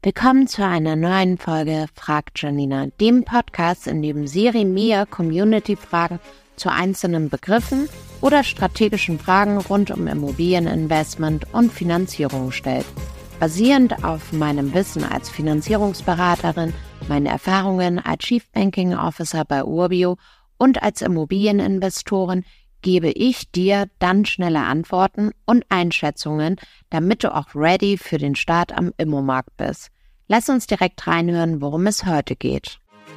Willkommen zu einer neuen Folge Fragt Janina, dem Podcast, in dem Siri mir Community-Fragen zu einzelnen Begriffen oder strategischen Fragen rund um Immobilieninvestment und Finanzierung stellt. Basierend auf meinem Wissen als Finanzierungsberaterin, meinen Erfahrungen als Chief Banking Officer bei Urbio und als Immobilieninvestorin gebe ich dir dann schnelle Antworten und Einschätzungen, damit du auch ready für den Start am Immomarkt bist. Lass uns direkt reinhören, worum es heute geht.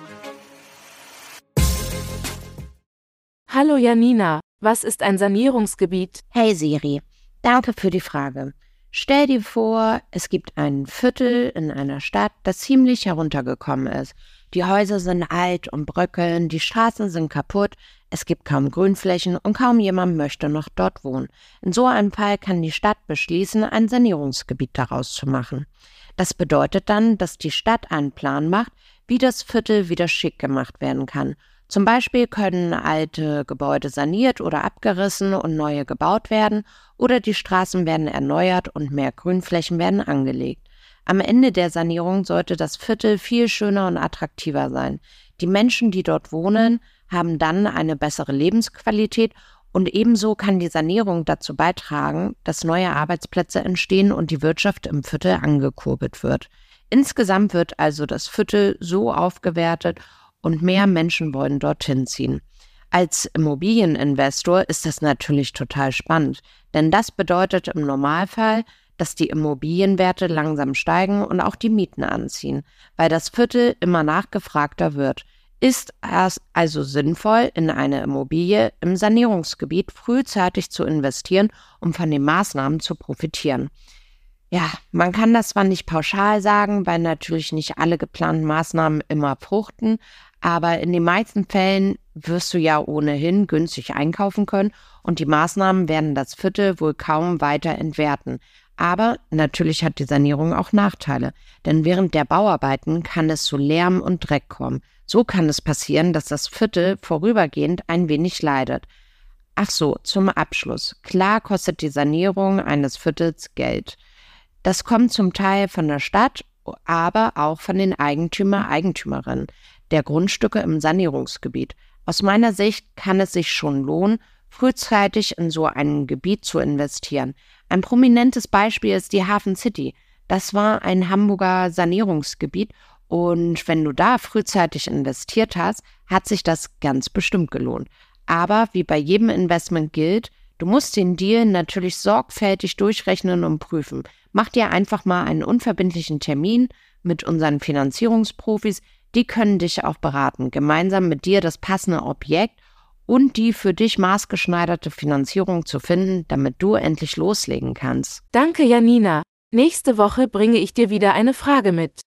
Hallo Janina, was ist ein Sanierungsgebiet? Hey Siri, danke für die Frage. Stell dir vor, es gibt ein Viertel in einer Stadt, das ziemlich heruntergekommen ist. Die Häuser sind alt und bröckeln, die Straßen sind kaputt, es gibt kaum Grünflächen und kaum jemand möchte noch dort wohnen. In so einem Fall kann die Stadt beschließen, ein Sanierungsgebiet daraus zu machen. Das bedeutet dann, dass die Stadt einen Plan macht, wie das Viertel wieder schick gemacht werden kann. Zum Beispiel können alte Gebäude saniert oder abgerissen und neue gebaut werden oder die Straßen werden erneuert und mehr Grünflächen werden angelegt. Am Ende der Sanierung sollte das Viertel viel schöner und attraktiver sein. Die Menschen, die dort wohnen, haben dann eine bessere Lebensqualität und ebenso kann die Sanierung dazu beitragen, dass neue Arbeitsplätze entstehen und die Wirtschaft im Viertel angekurbelt wird. Insgesamt wird also das Viertel so aufgewertet und mehr Menschen wollen dorthin ziehen. Als Immobilieninvestor ist das natürlich total spannend, denn das bedeutet im Normalfall, dass die Immobilienwerte langsam steigen und auch die Mieten anziehen, weil das Viertel immer nachgefragter wird. Ist es also sinnvoll, in eine Immobilie im Sanierungsgebiet frühzeitig zu investieren, um von den Maßnahmen zu profitieren? Ja, man kann das zwar nicht pauschal sagen, weil natürlich nicht alle geplanten Maßnahmen immer fruchten, aber in den meisten Fällen wirst du ja ohnehin günstig einkaufen können und die Maßnahmen werden das Viertel wohl kaum weiter entwerten. Aber natürlich hat die Sanierung auch Nachteile, denn während der Bauarbeiten kann es zu Lärm und Dreck kommen. So kann es passieren, dass das Viertel vorübergehend ein wenig leidet. Ach so, zum Abschluss. Klar kostet die Sanierung eines Viertels Geld. Das kommt zum Teil von der Stadt, aber auch von den Eigentümerinnen der Grundstücke im Sanierungsgebiet. Aus meiner Sicht kann es sich schon lohnen, frühzeitig in so ein Gebiet zu investieren. Ein prominentes Beispiel ist die Hafen City. Das war ein Hamburger Sanierungsgebiet und wenn du da frühzeitig investiert hast, hat sich das ganz bestimmt gelohnt. Aber wie bei jedem Investment gilt, du musst den Deal natürlich sorgfältig durchrechnen und prüfen. Mach dir einfach mal einen unverbindlichen Termin mit unseren Finanzierungsprofis. Die können dich auch beraten, gemeinsam mit dir das passende Objekt und die für dich maßgeschneiderte Finanzierung zu finden, damit du endlich loslegen kannst. Danke Janina. Nächste Woche bringe ich dir wieder eine Frage mit.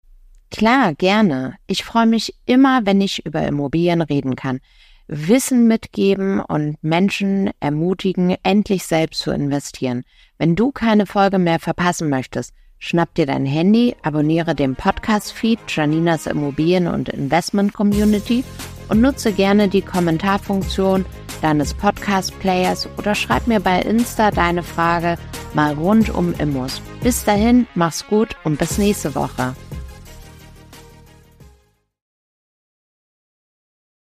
Klar, gerne. Ich freue mich immer, wenn ich über Immobilien reden kann. Wissen mitgeben und Menschen ermutigen, endlich selbst zu investieren. Wenn du keine Folge mehr verpassen möchtest, schnapp dir dein Handy, abonniere den Podcast-Feed Janinas Immobilien- und Investment-Community und nutze gerne die Kommentarfunktion deines Podcast-Players oder schreib mir bei Insta deine Frage mal rund um Immos. Bis dahin, mach's gut und bis nächste Woche.